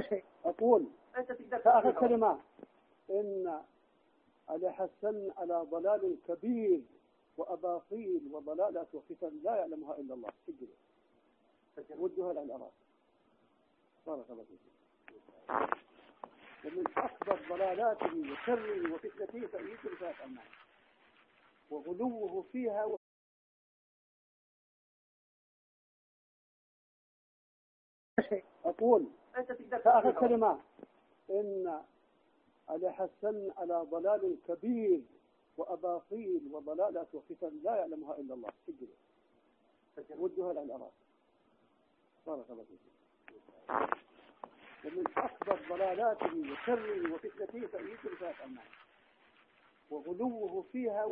أقول آخر كلمة إن علي حسن على ضلال كبير وأباطيل وضلالات وفتن لا يعلمها إلا الله. سجل ودها إلى الأراضي. بارك الله فيك. ومن أكبر ضلالاته وشره وفتنته تأييد رفاة الناس وغلوه فيها. أقول آخر كلمة إن علي حسن على ضلال كبير وأباطيل وضلالات وفتن لا يعلمها إلا الله. سجل ودها إلى الأراضي. بارك الله فيك. ومن أكبر ضلالاته وشره وفتنته تأييد رفاة الناس وغلوه فيها.